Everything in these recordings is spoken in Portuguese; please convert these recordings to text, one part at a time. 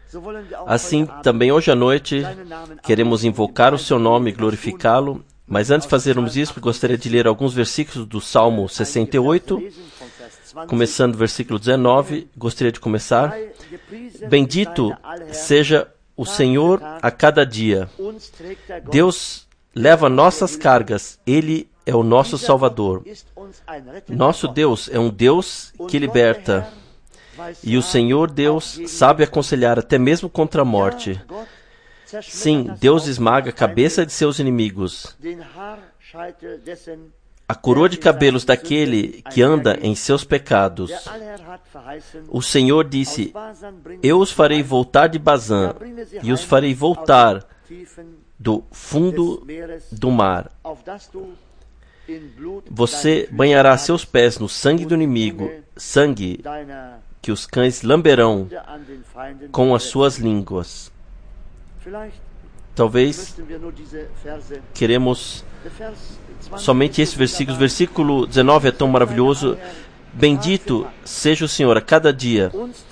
Assim, também hoje à noite, queremos invocar o seu nome e glorificá-lo, mas antes de fazermos isso, gostaria de ler alguns versículos do Salmo 68, começando o versículo 19, gostaria de começar. Bendito seja o Senhor a cada dia. Deus leva nossas cargas, Ele é o nosso Salvador. Nosso Deus é um Deus que liberta. E o Senhor Deus sabe aconselhar até mesmo contra a morte. Sim, Deus esmaga a cabeça de seus inimigos. A coroa de cabelos daquele que anda em seus pecados. O Senhor disse, eu os farei voltar de Bazã, e os farei voltar do fundo do mar. Você banhará seus pés no sangue do inimigo, sangue que os cães lamberão com as suas línguas. Talvez queremos somente esse versículo. O versículo 19 é tão maravilhoso. Bendito seja o Senhor a cada dia.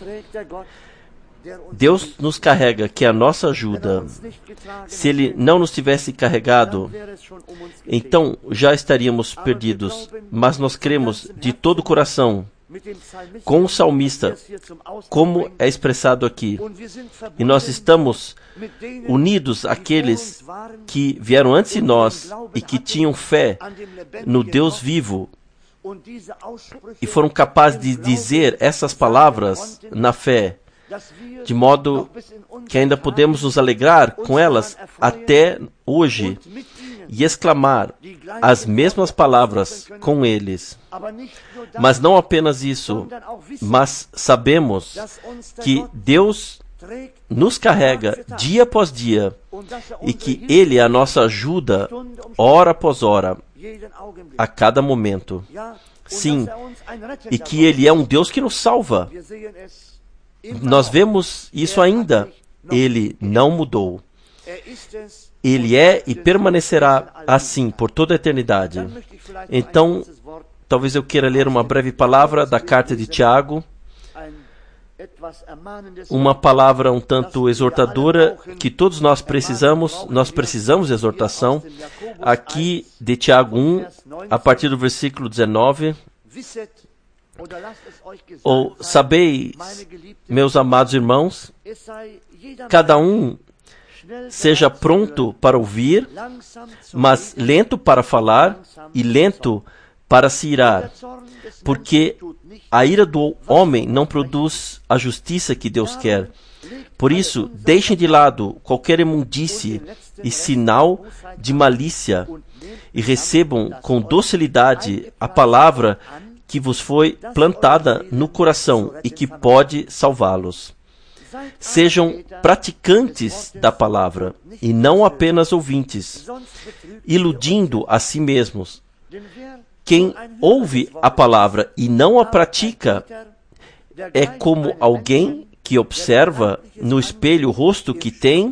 Deus nos carrega, que é a nossa ajuda. Se Ele não nos tivesse carregado, então já estaríamos perdidos. Mas nós cremos de todo o coração, com o salmista, como é expressado aqui. E nós estamos unidos àqueles que vieram antes de nós e que tinham fé no Deus vivo e foram capazes de dizer essas palavras na fé, de modo que ainda podemos nos alegrar com elas até hoje e exclamar as mesmas palavras com eles. Mas não apenas isso, mas sabemos que Deus nos carrega dia após dia e que Ele é a nossa ajuda hora após hora, a cada momento. Sim, e que Ele é um Deus que nos salva. Nós vemos isso ainda. Ele não mudou. Ele é e permanecerá assim por toda a eternidade. Então, talvez eu queira ler uma breve palavra da carta de Tiago, uma palavra um tanto exortadora que todos nós precisamos de exortação. Aqui de Tiago 1, a partir do versículo 19. Ou sabeis, meus amados irmãos, cada um seja pronto para ouvir, mas lento para falar e lento para se irar, porque a ira do homem não produz a justiça que Deus quer. Por isso, deixem de lado qualquer imundície e sinal de malícia e recebam com docilidade a palavra que vos foi plantada no coração e que pode salvá-los. Sejam praticantes da palavra e não apenas ouvintes, iludindo a si mesmos. Quem ouve a palavra e não a pratica é como alguém que observa no espelho o rosto que tem,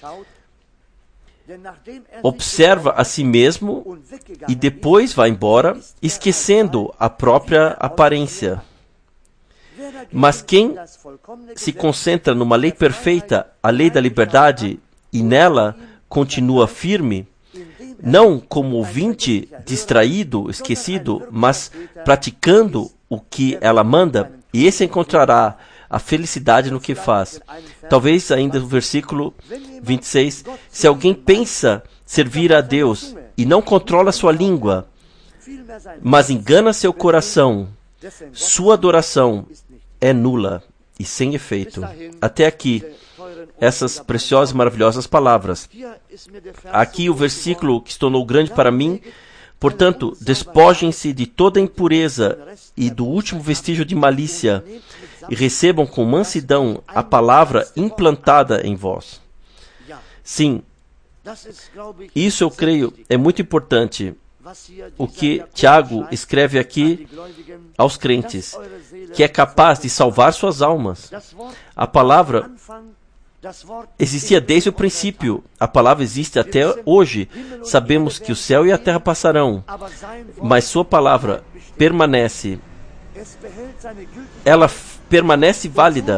observa a si mesmo e depois vai embora, esquecendo a própria aparência. Mas quem se concentra numa lei perfeita, a lei da liberdade, e nela continua firme, não como ouvinte distraído, esquecido, mas praticando o que ela manda, e esse encontrará a felicidade no que faz. Talvez ainda no versículo 26, se alguém pensa servir a Deus e não controla sua língua, mas engana seu coração, sua adoração é nula e sem efeito. Até aqui, essas preciosas e maravilhosas palavras. Aqui o versículo que se tornou grande para mim. Portanto, despojem-se de toda impureza e do último vestígio de malícia, e recebam com mansidão a palavra implantada em vós. Sim, isso eu creio é muito importante. O que Tiago escreve aqui aos crentes, que é capaz de salvar suas almas. A palavra existia desde o princípio. A palavra existe até hoje. Sabemos que o céu e a terra passarão, mas sua palavra permanece. Ela permanece válida.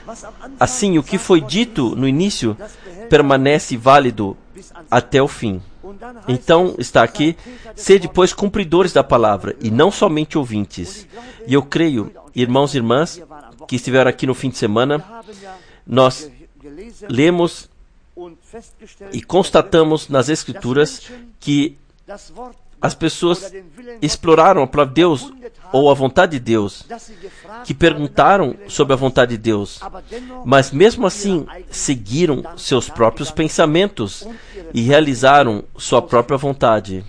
Assim, o que foi dito no início permanece válido até o fim. Então, está aqui, sede, pois, cumpridores da palavra, e não somente ouvintes. E eu creio, irmãos e irmãs, que estiveram aqui no fim de semana, nós lemos e constatamos nas Escrituras que as pessoas exploraram a palavra de Deus ou a vontade de Deus, que perguntaram sobre a vontade de Deus, mas mesmo assim seguiram seus próprios pensamentos e realizaram sua própria vontade.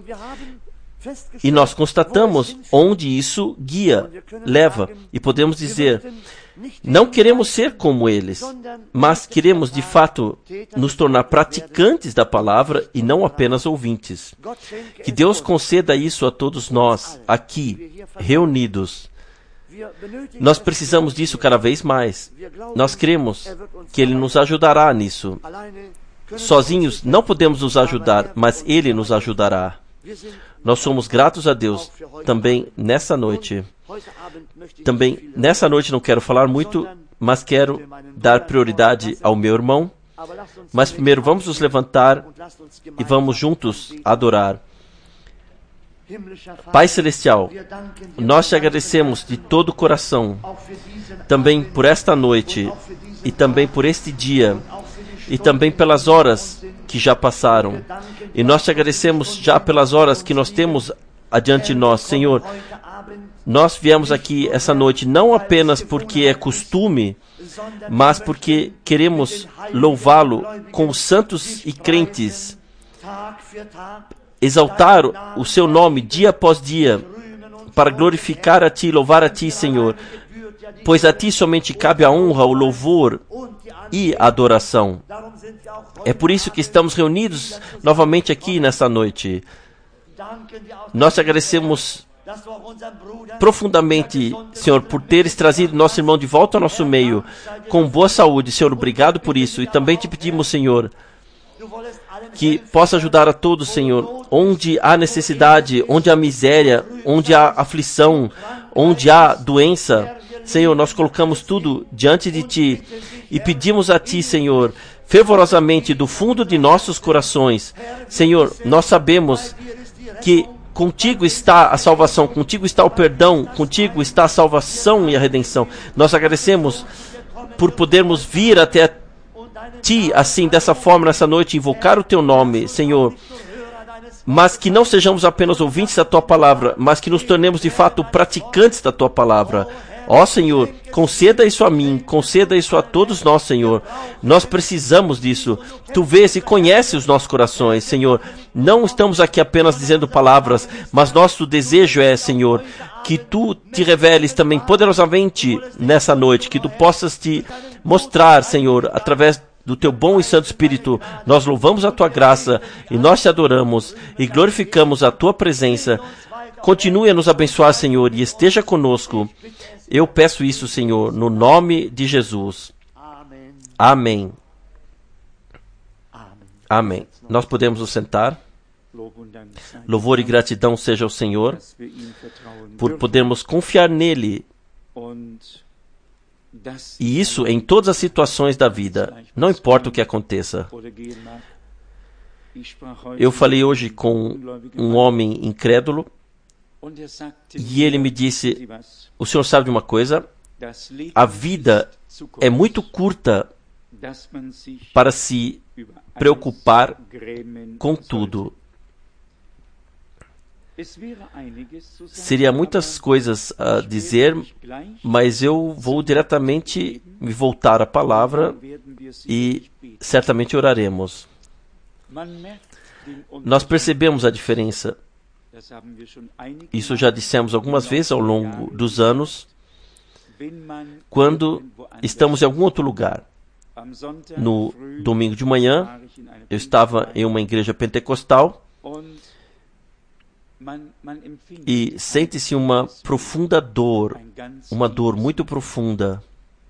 E nós constatamos onde isso guia, leva, e podemos dizer, não queremos ser como eles, mas queremos de fato nos tornar praticantes da palavra e não apenas ouvintes. Que Deus conceda isso a todos nós, aqui, reunidos. Nós precisamos disso cada vez mais. Nós cremos que Ele nos ajudará nisso. Sozinhos não podemos nos ajudar, mas Ele nos ajudará. Nós somos gratos a Deus também nessa noite. Também nessa noite não quero falar muito, mas quero dar prioridade ao meu irmão. Mas primeiro vamos nos levantar e vamos juntos adorar. Pai Celestial, nós te agradecemos de todo o coração, também por esta noite, e também por este dia, e também pelas horas que já passaram. E nós te agradecemos já pelas horas que nós temos adiante de nós. Senhor, nós viemos aqui essa noite não apenas porque é costume, mas porque queremos louvá-lo com os santos e crentes, exaltar o seu nome dia após dia, para glorificar a Ti, louvar a Ti, Senhor, pois a Ti somente cabe a honra, o louvor e a adoração. É por isso que estamos reunidos novamente aqui nesta noite. Nós te agradecemos profundamente, Senhor, por teres trazido nosso irmão de volta ao nosso meio, com boa saúde. Senhor, obrigado por isso. E também te pedimos, Senhor, que possa ajudar a todos, Senhor, onde há necessidade, onde há miséria, onde há aflição, onde há doença. Senhor, nós colocamos tudo diante de Ti e pedimos a Ti, Senhor, fervorosamente do fundo de nossos corações. Senhor, nós sabemos que contigo está a salvação, contigo está o perdão, contigo está a salvação e a redenção. Nós agradecemos por podermos vir até Ti, assim, dessa forma, nessa noite, invocar o Teu nome, Senhor. Mas que não sejamos apenas ouvintes da Tua palavra, mas que nos tornemos de fato praticantes da Tua palavra. Ó Senhor, conceda isso a mim, conceda isso a todos nós, Senhor. Nós precisamos disso. Tu vês e conheces os nossos corações, Senhor. Não estamos aqui apenas dizendo palavras, mas nosso desejo é, Senhor, que Tu te reveles também poderosamente nessa noite, que Tu possas te mostrar, Senhor, através do Teu bom e santo Espírito. Nós louvamos a Tua graça e nós te adoramos e glorificamos a Tua presença. Continue a nos abençoar, Senhor, e esteja conosco. Eu peço isso, Senhor, no nome de Jesus. Amém. Amém. Nós podemos nos sentar. Louvor e gratidão seja ao Senhor por podermos confiar nele. E isso em todas as situações da vida, não importa o que aconteça. Eu falei hoje com um homem incrédulo e ele me disse: o senhor sabe de uma coisa? A vida é muito curta para se preocupar com tudo. Seria muitas coisas a dizer, mas eu vou diretamente me voltar à palavra e certamente oraremos. Nós percebemos a diferença. Isso já dissemos algumas vezes ao longo dos anos. Quando estamos em algum outro lugar, no domingo de manhã, eu estava em uma igreja pentecostal e sente-se uma profunda dor, uma dor muito profunda.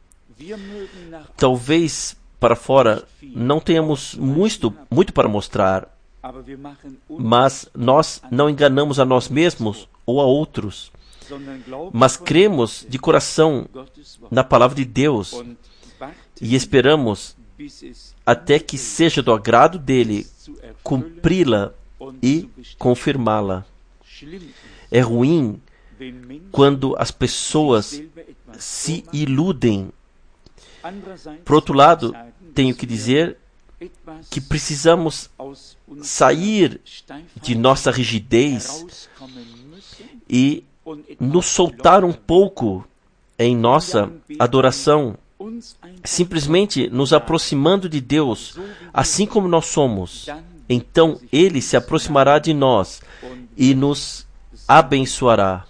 Talvez para fora não tenhamos muito para mostrar, mas nós não enganamos a nós mesmos ou a outros, mas cremos de coração na palavra de Deus e esperamos até que seja do agrado dele cumpri-la e confirmá-la. É ruim quando as pessoas se iludem. Por outro lado, tenho que dizer que precisamos sair de nossa rigidez e nos soltar um pouco em nossa adoração, simplesmente nos aproximando de Deus, assim como nós somos. Então Ele se aproximará de nós e nos abençoará.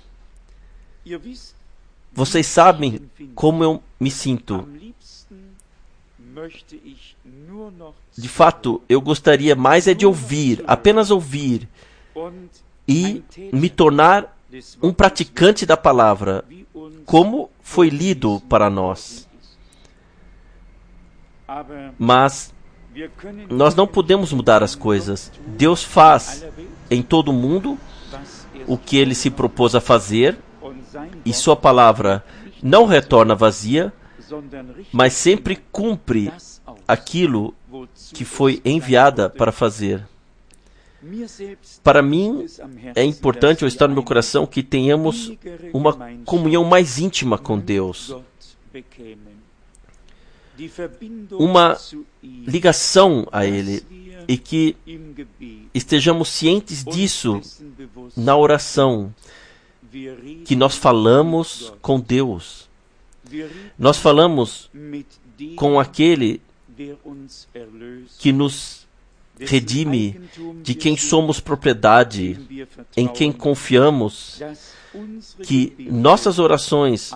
Vocês sabem como eu me sinto. De fato, eu gostaria mais de ouvir, apenas ouvir, e me tornar um praticante da palavra, como foi lido para nós. Mas nós não podemos mudar as coisas. Deus faz em todo o mundo o que Ele se propôs a fazer, e Sua palavra não retorna vazia, mas sempre cumpre aquilo que foi enviada para fazer. Para mim, é importante, ou está no meu coração, que tenhamos uma comunhão mais íntima com Deus. Uma ligação a Ele. E que estejamos cientes disso na oração. Que nós falamos com Deus. Nós falamos com aquele que nos redime, de quem somos propriedade, em quem confiamos, que nossas orações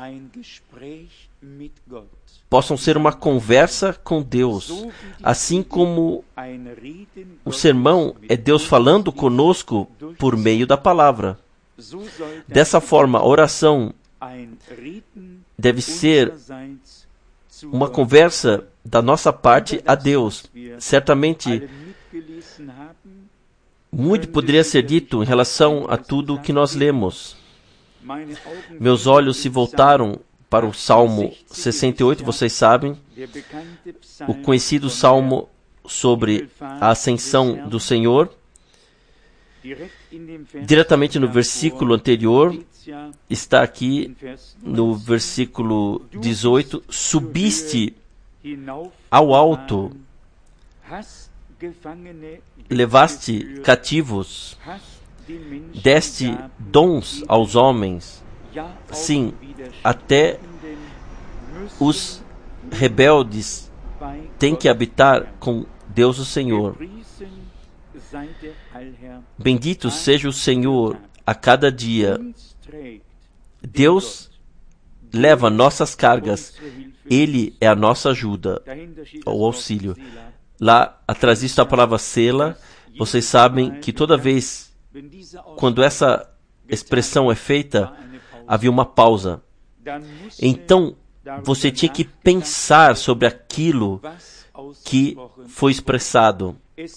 possam ser uma conversa com Deus, assim como o sermão é Deus falando conosco por meio da palavra. Dessa forma, a oração deve ser uma conversa da nossa parte a Deus. Certamente, muito poderia ser dito em relação a tudo o que nós lemos. Meus olhos se voltaram para o Salmo 68, vocês sabem, o conhecido Salmo sobre a ascensão do Senhor. Diretamente no versículo anterior, está aqui no versículo 18, subiste ao alto, levaste cativos, deste dons aos homens, sim, até os rebeldes têm que habitar com Deus o Senhor. Bendito seja o Senhor a cada dia. Deus leva nossas cargas. Ele é a nossa ajuda, o auxílio. Lá atrás disso a palavra sela. Vocês sabem que toda vez quando essa expressão é feita, havia uma pausa. Então, você tinha que pensar sobre aquilo que foi expressado.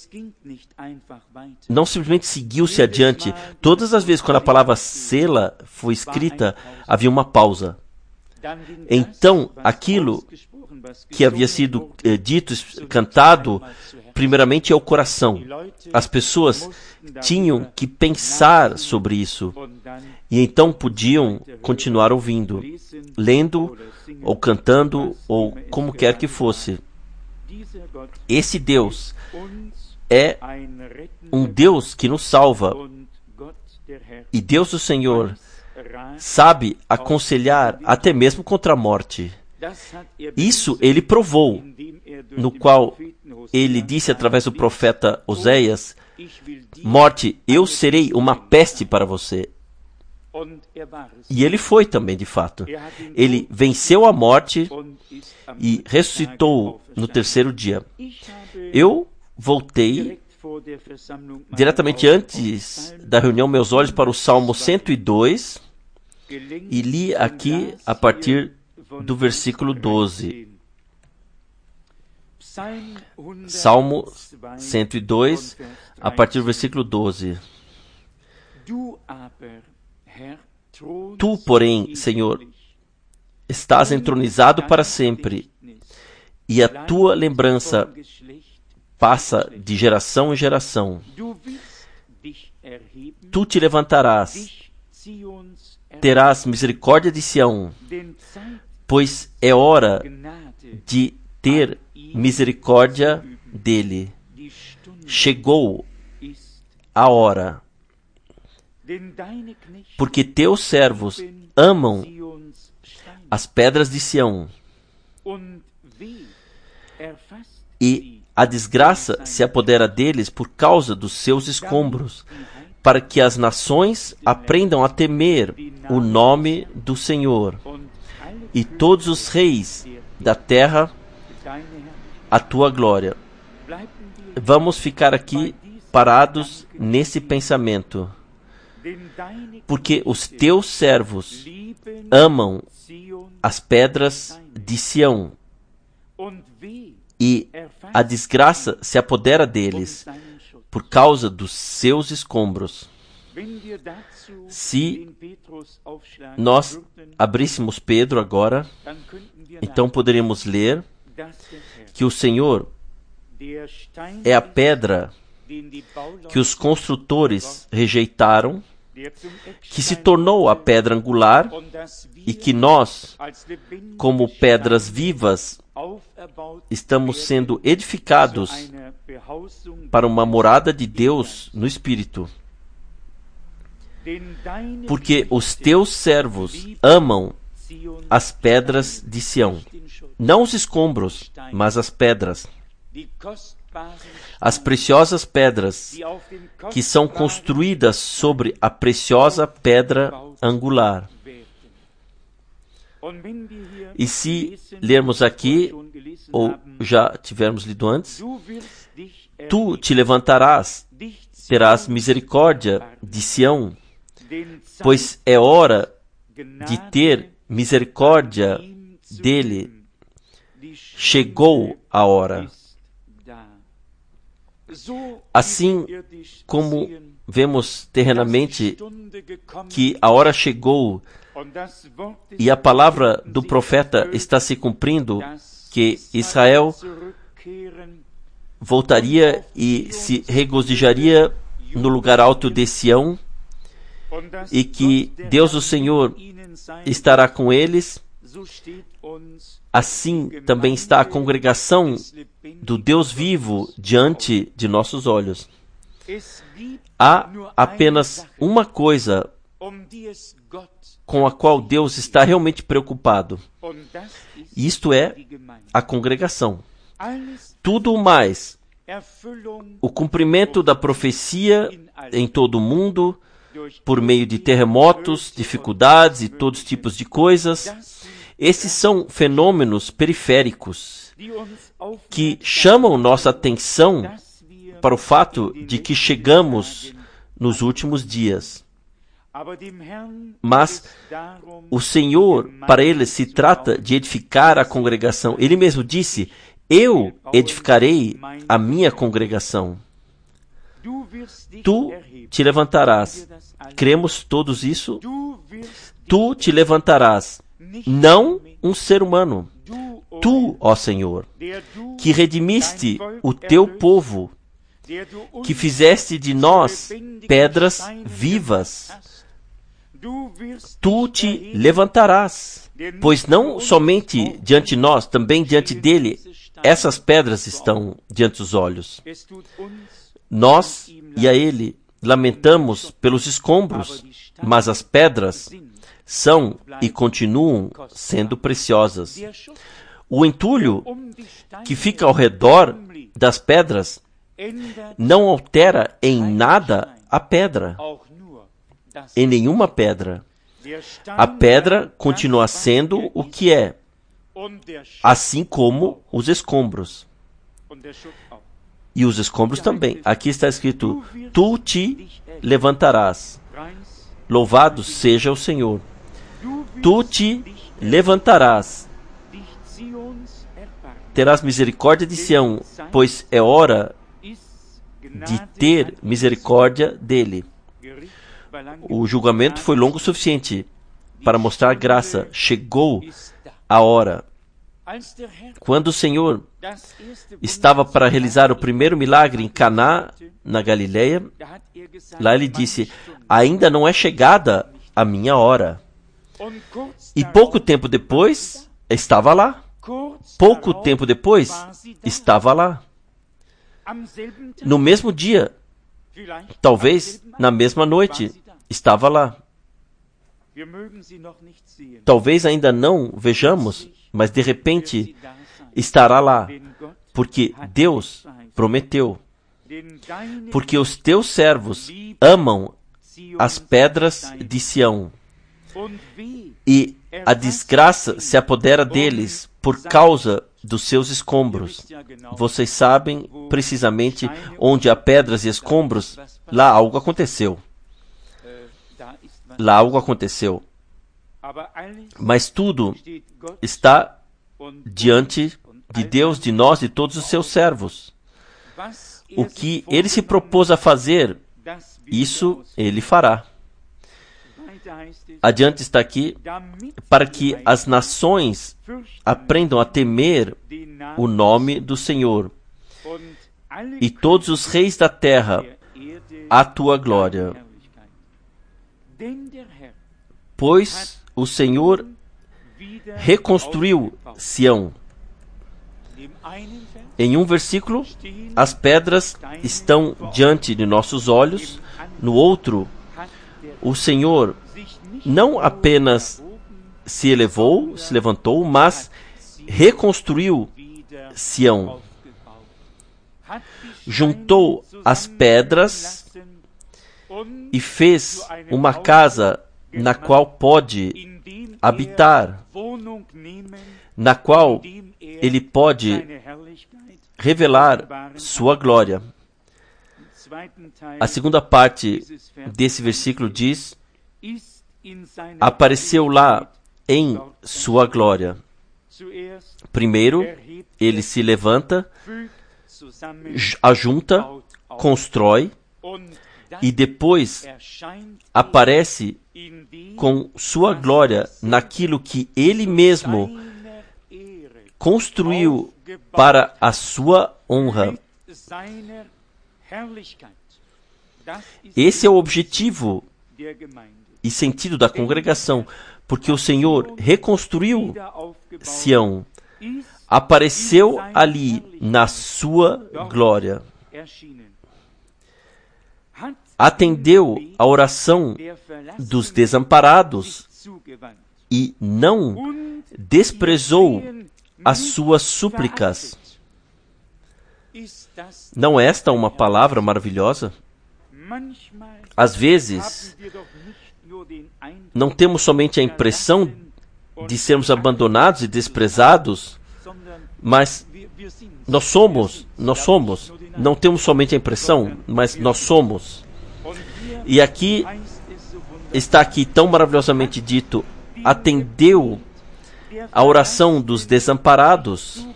Não simplesmente seguiu-se adiante. Todas as vezes quando a palavra sela foi escrita, havia uma pausa. Então, aquilo que havia sido dito, cantado, primeiramente é o coração. As pessoas tinham que pensar sobre isso. E então podiam continuar ouvindo, lendo, ou cantando, ou como quer que fosse. Esse Deus é um Deus que nos salva. E Deus o Senhor sabe aconselhar até mesmo contra a morte. Isso ele provou, no qual ele disse através do profeta Oséias: morte, eu serei uma peste para você. E ele foi também, de fato. Ele venceu a morte e ressuscitou no terceiro dia. Eu voltei diretamente antes da reunião meus olhos para o Salmo 102 e li aqui a partir do versículo 12. Salmo 102, a partir do versículo 12. Tu, porém, Senhor, estás entronizado para sempre, e a tua lembrança passa de geração em geração. Tu te levantarás, terás misericórdia de Sião, pois é hora de ter misericórdia dele. Chegou a hora, porque teus servos amam as pedras de Sião, e a desgraça se apodera deles por causa dos seus escombros, para que as nações aprendam a temer o nome do Senhor, e todos os reis da terra a tua glória. Vamos ficar aqui parados nesse pensamento, porque os teus servos amam as pedras de Sião, e a desgraça se apodera deles por causa dos seus escombros. Se nós abríssemos Pedro agora, então poderíamos ler que o Senhor é a pedra que os construtores rejeitaram, que se tornou a pedra angular, e que nós, como pedras vivas, estamos sendo edificados para uma morada de Deus no Espírito. Porque os teus servos amam as pedras de Sião, não os escombros, mas as pedras, as preciosas pedras que são construídas sobre a preciosa pedra angular. E se lermos aqui, ou já tivermos lido antes, tu te levantarás, terás misericórdia de Sião, pois é hora de ter misericórdia dele. Chegou a hora. Assim como vemos terrenamente que a hora chegou e a palavra do profeta está se cumprindo, que Israel voltaria e se regozijaria no lugar alto de Sião, e que Deus o Senhor estará com eles, assim também está a congregação do Deus vivo diante de nossos olhos. Há apenas uma coisa com a qual Deus está realmente preocupado, e isto é a congregação. Tudo o mais, o cumprimento da profecia em todo o mundo, por meio de terremotos, dificuldades e todos os tipos de coisas, esses são fenômenos periféricos que chamam nossa atenção para o fato de que chegamos nos últimos dias. Mas o Senhor, para ele, se trata de edificar a congregação. Ele mesmo disse: eu edificarei a minha congregação. Tu te levantarás. Cremos todos isso? Tu te levantarás. Não um ser humano. Tu, ó Senhor, que redimiste o teu povo, que fizeste de nós pedras vivas. Tu te levantarás, pois não somente diante de nós, também diante dele, essas pedras estão diante dos olhos. Nós e a ele lamentamos pelos escombros, mas as pedras são e continuam sendo preciosas. O entulho que fica ao redor das pedras não altera em nada a pedra, em nenhuma pedra. A pedra continua sendo o que é, assim como os escombros. E os escombros também. Aqui está escrito: tu te levantarás. Louvado seja o Senhor. Tu te levantarás. Terás misericórdia de Sião, pois é hora de ter misericórdia dele. O julgamento foi longo o suficiente para mostrar graça. Chegou a hora. Quando o Senhor estava para realizar o primeiro milagre em Caná, na Galileia, lá ele disse: ainda não é chegada a minha hora. E pouco tempo depois, estava lá. Pouco tempo depois, estava lá. No mesmo dia, talvez na mesma noite, estava lá. Talvez ainda não vejamos, mas de repente estará lá, porque Deus prometeu. Porque os teus servos amam as pedras de Sião, e a desgraça se apodera deles por causa dos seus escombros. Vocês sabem precisamente onde há pedras e escombros, lá algo aconteceu. Lá algo aconteceu. Mas tudo está diante de Deus, de nós, de todos os seus servos. O que ele se propôs a fazer, isso ele fará. Adiante está aqui, para que as nações aprendam a temer o nome do Senhor, e todos os reis da terra a tua glória. Pois o Senhor reconstruiu Sião. Em um versículo, as pedras estão diante de nossos olhos. No outro, o Senhor não apenas se levantou, mas reconstruiu Sião. Juntou as pedras e fez uma casa na qual pode habitar, na qual ele pode revelar sua glória. A segunda parte desse versículo diz: apareceu lá em sua glória. Primeiro, ele se levanta, ajunta, constrói, e depois aparece com sua glória naquilo que ele mesmo construiu para a sua honra. Esse é o objetivo e sentido da congregação, porque o Senhor reconstruiu Sião, apareceu ali na sua glória, atendeu a oração dos desamparados e não desprezou as suas súplicas. Não é esta uma palavra maravilhosa? Às vezes, não temos somente a impressão de sermos abandonados e desprezados, mas nós somos, não temos somente a impressão, mas nós somos. E aqui, está aqui tão maravilhosamente dito: atendeu a oração dos desamparados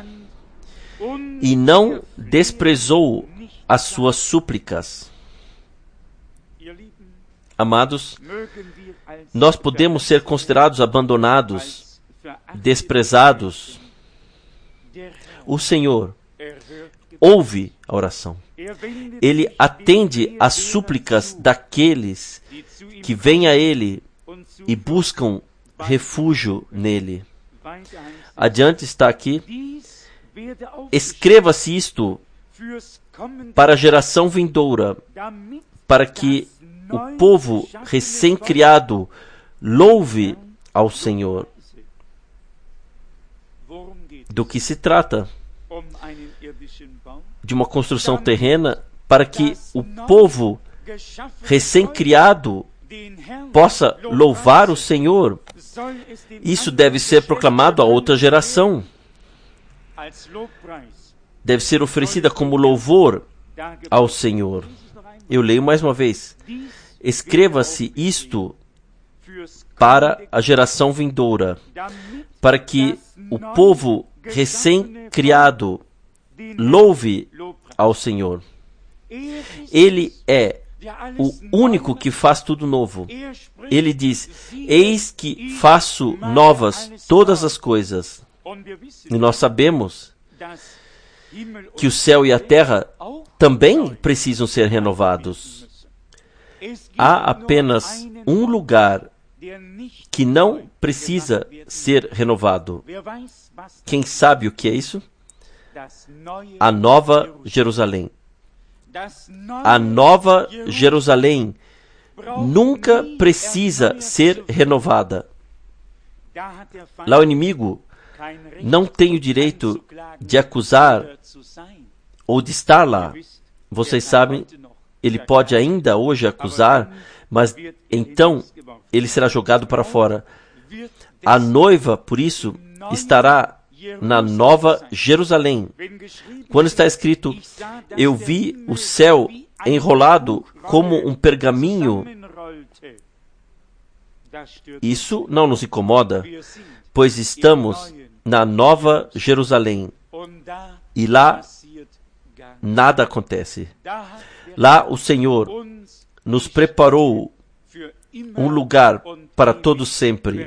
e não desprezou as suas súplicas. Amados, nós podemos ser considerados abandonados, desprezados. O Senhor ouve a oração. Ele atende às súplicas daqueles que vêm a Ele e buscam refúgio nele. Adiante está aqui: escreva-se isto para a geração vindoura, para que o povo recém-criado louve ao Senhor. Do que se trata? De uma construção terrena para que o povo recém-criado possa louvar o Senhor. Isso deve ser proclamado a outra geração. Deve ser oferecida como louvor ao Senhor. Eu leio mais uma vez: escreva-se isto para a geração vindoura, para que o povo recém-criado louve ao Senhor. Ele é o único que faz tudo novo. Ele diz: eis que faço novas todas as coisas. E nós sabemos que o céu e a terra também precisam ser renovados. Há apenas um lugar que não precisa ser renovado. Quem sabe o que é isso? A Nova Jerusalém. A Nova Jerusalém nunca precisa ser renovada. Lá o inimigo não tem o direito de acusar ou de estar lá. Vocês sabem, ele pode ainda hoje acusar, mas então ele será jogado para fora. A noiva, por isso, estará na Nova Jerusalém. Quando está escrito, eu vi o céu enrolado como um pergaminho, isso não nos incomoda, pois estamos na Nova Jerusalém. E lá nada acontece. Lá o Senhor nos preparou um lugar para todo sempre.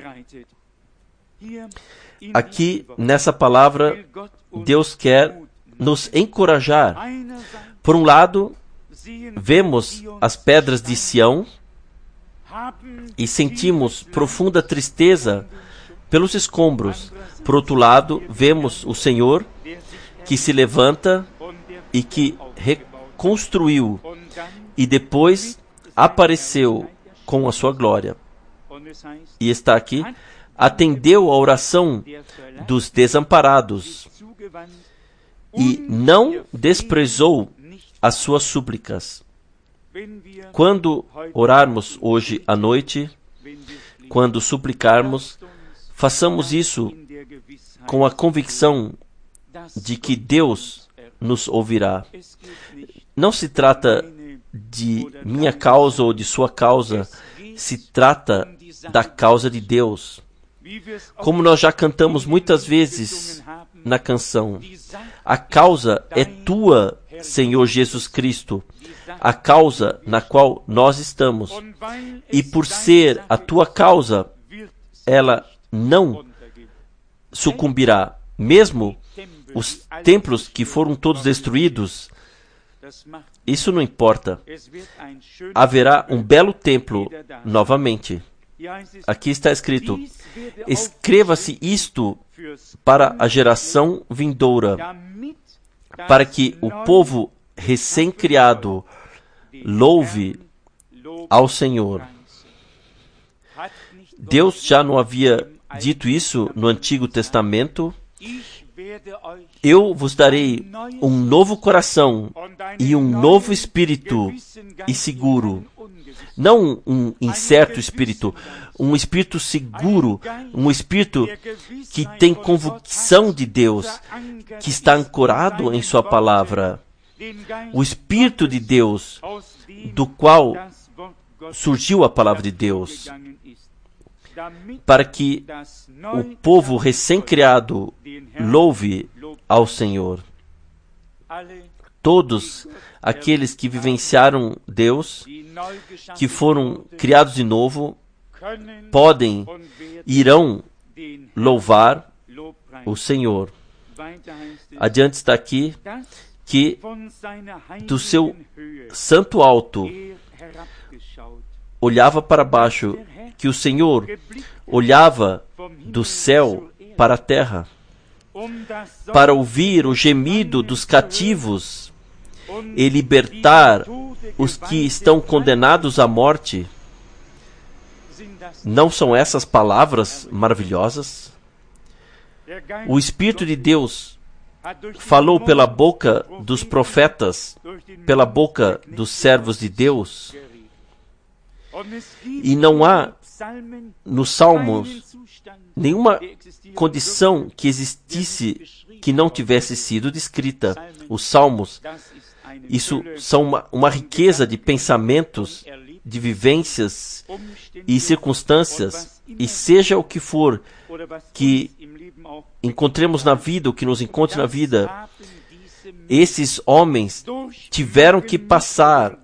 Aqui, nessa palavra, Deus quer nos encorajar. Por um lado, vemos as pedras de Sião e sentimos profunda tristeza pelos escombros. Por outro lado, vemos o Senhor que se levanta e que reconstruiu e depois apareceu com a sua glória. E está aqui, atendeu a oração dos desamparados e não desprezou as suas súplicas. Quando orarmos hoje à noite, quando suplicarmos, façamos isso com a convicção de que Deus nos ouvirá. Não se trata de minha causa ou de sua causa, se trata da causa de Deus. Como nós já cantamos muitas vezes na canção, a causa é tua, Senhor Jesus Cristo, a causa na qual nós estamos. E por ser a tua causa, ela não sucumbirá. Mesmo os templos que foram todos destruídos, isso não importa. Haverá um belo templo novamente. Aqui está escrito, escreva-se isto para a geração vindoura, para que o povo recém-criado louve ao Senhor. Deus já não havia dito isso no Antigo Testamento? Eu vos darei um novo coração e um novo espírito e seguro. Não um incerto espírito, um espírito seguro, um espírito que tem convicção de Deus, que está ancorado em sua palavra. O Espírito de Deus, do qual surgiu a palavra de Deus, para que o povo recém-criado louve ao Senhor. Todos aqueles que vivenciaram Deus, que foram criados de novo, podem, irão louvar o Senhor. Adiante está aqui que do seu santo alto olhava para baixo, que o Senhor olhava do céu para a terra, para ouvir o gemido dos cativos e libertar os que estão condenados à morte. Não são essas palavras maravilhosas? O Espírito de Deus falou pela boca dos profetas, pela boca dos servos de Deus. E não há nos Salmos nenhuma condição que existisse que não tivesse sido descrita. Os Salmos, isso são uma riqueza de pensamentos, de vivências e circunstâncias, e seja o que for que encontremos na vida, o que nos encontre na vida, esses homens tiveram que passar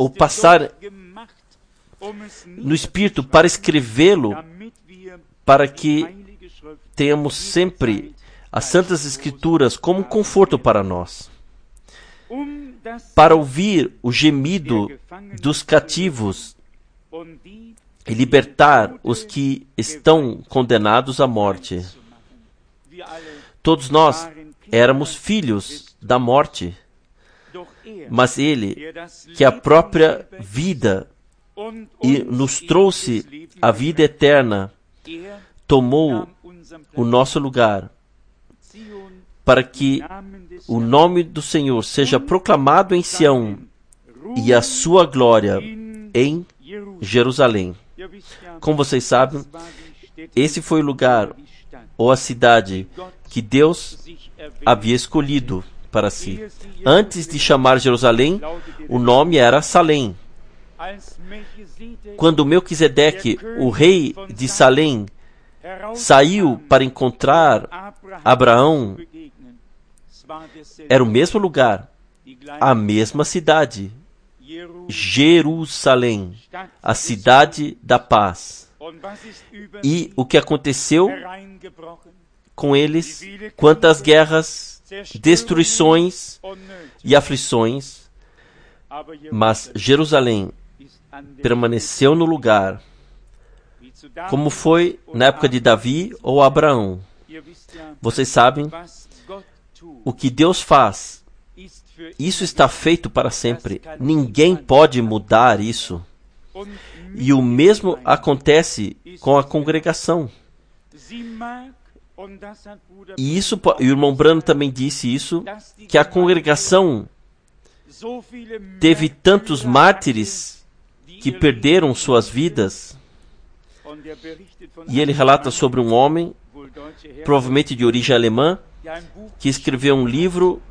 no Espírito para escrevê-lo, para que tenhamos sempre as Santas Escrituras como um conforto para nós, para ouvir o gemido dos cativos e libertar os que estão condenados à morte. Todos nós éramos filhos da morte, mas Ele, que é a própria vida e nos trouxe a vida eterna, tomou o nosso lugar, para que o nome do Senhor seja proclamado em Sião e a sua glória em Jerusalém. Como vocês sabem, esse foi o lugar ou a cidade que Deus havia escolhido para si. Antes de chamar Jerusalém, o nome era Salém. Quando Melquisedeque, o rei de Salém, saiu para encontrar Abraão, era o mesmo lugar, a mesma cidade, Jerusalém, a cidade da paz. E o que aconteceu com eles? Quantas guerras, destruições e aflições, mas Jerusalém permaneceu no lugar, como foi na época de Davi ou Abraão. Vocês sabem, o que Deus faz, isso está feito para sempre. Ninguém pode mudar isso. E o mesmo acontece com a congregação. E o irmão Branham também disse isso, que a congregação teve tantos mártires que perderam suas vidas. E ele relata sobre um homem, provavelmente de origem alemã, que escreveu um livro.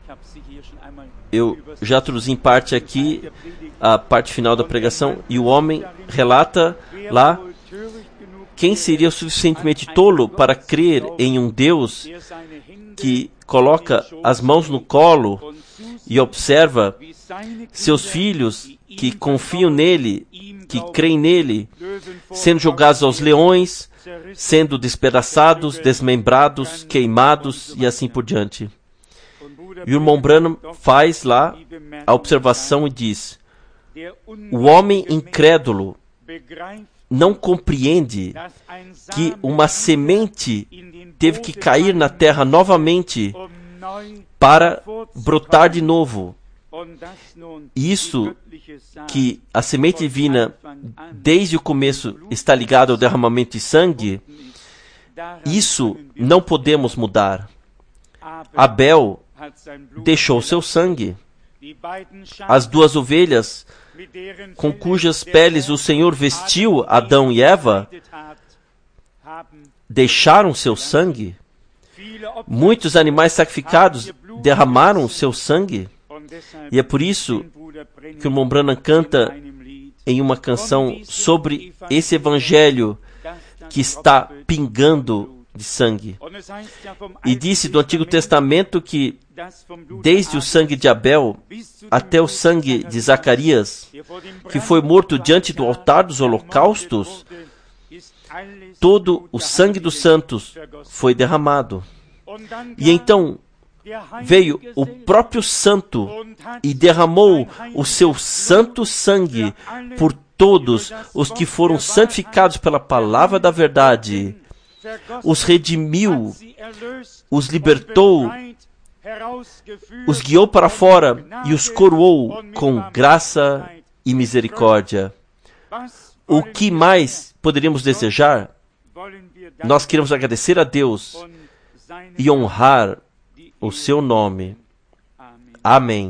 Eu já traduzi em parte aqui, a parte final da pregação, e o homem relata lá: quem seria suficientemente tolo para crer em um Deus que coloca as mãos no colo e observa seus filhos que confiam nele, que creem nele, sendo jogados aos leões, sendo despedaçados, desmembrados, queimados e assim por diante? E o irmão Branham faz lá a observação e diz: o homem incrédulo não compreende que uma semente teve que cair na terra novamente para brotar de novo. Isso que a semente divina, desde o começo, está ligada ao derramamento de sangue, isso não podemos mudar. Abel deixou seu sangue. As duas ovelhas com cujas peles o Senhor vestiu Adão e Eva deixaram seu sangue. Muitos animais sacrificados derramaram seu sangue. E é por isso que o irmão Branham canta em uma canção sobre esse evangelho que está pingando de sangue. E disse do Antigo Testamento que desde o sangue de Abel até o sangue de Zacarias, que foi morto diante do altar dos holocaustos, todo o sangue dos santos foi derramado. E então veio o próprio santo e derramou o seu santo sangue por todos os que foram santificados pela palavra da verdade. Os redimiu, os libertou, os guiou para fora e os coroou com graça e misericórdia. O que mais poderíamos desejar? Nós queremos agradecer a Deus e honrar o seu nome. Amém.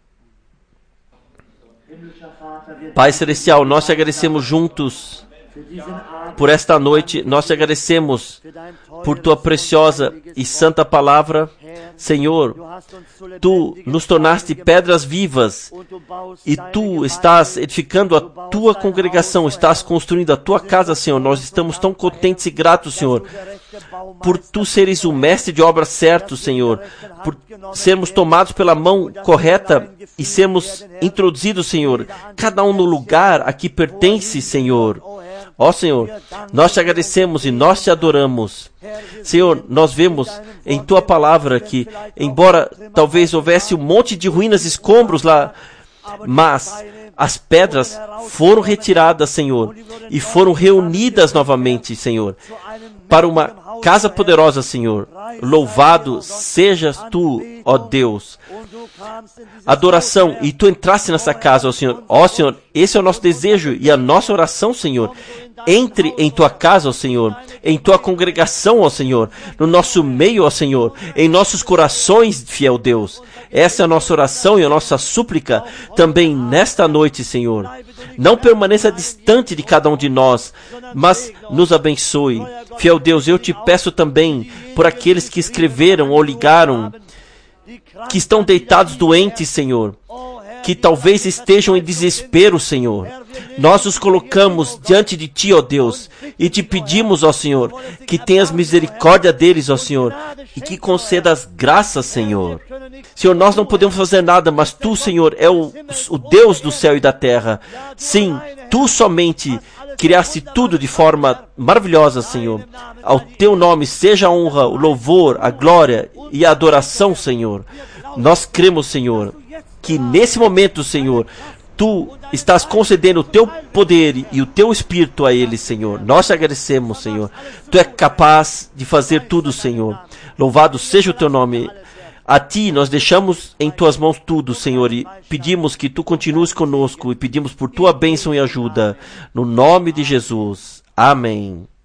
Pai Celestial, nós te agradecemos juntos por esta noite. Nós te agradecemos por tua preciosa e santa palavra. Senhor, tu nos tornaste pedras vivas e tu estás edificando a tua congregação, estás construindo a tua casa, Senhor. Nós estamos tão contentes e gratos, Senhor, por tu seres o mestre de obras certo, Senhor, por sermos tomados pela mão correta e sermos introduzidos, Senhor, cada um no lugar a que pertence, Senhor. Ó Senhor, nós te agradecemos e nós te adoramos. Senhor, nós vemos em tua palavra que, embora talvez houvesse um monte de ruínas e escombros lá, mas as pedras foram retiradas, Senhor, e foram reunidas novamente, Senhor, para uma casa poderosa, Senhor. Louvado sejas tu, ó Deus. Adoração, e tu entraste nessa casa, ó Senhor. Ó Senhor, esse é o nosso desejo e a nossa oração, Senhor. Entre em tua casa, ó Senhor, em tua congregação, ó Senhor, no nosso meio, ó Senhor, em nossos corações, fiel Deus. Essa é a nossa oração e a nossa súplica também nesta noite, Senhor. Não permaneça distante de cada um de nós, mas nos abençoe. Fiel Deus, eu te peço também por aqueles que escreveram ou ligaram, que estão deitados doentes, Senhor, que talvez estejam em desespero, Senhor. Nós os colocamos diante de Ti, ó Deus, e te pedimos, ó Senhor, que tenhas misericórdia deles, ó Senhor, e que concedas graças, Senhor. Senhor, nós não podemos fazer nada, mas Tu, Senhor, é o Deus do céu e da terra. Sim, Tu somente criaste tudo de forma maravilhosa, Senhor. Ao Teu nome seja a honra, o louvor, a glória e a adoração, Senhor. Nós cremos, Senhor, que nesse momento, Senhor, Tu estás concedendo o Teu poder e o Teu Espírito a eles, Senhor. Nós te agradecemos, Senhor. Tu és capaz de fazer tudo, Senhor. Louvado seja o Teu nome. A Ti nós deixamos em Tuas mãos tudo, Senhor, e pedimos que Tu continues conosco e pedimos por Tua bênção e ajuda. No nome de Jesus. Amém.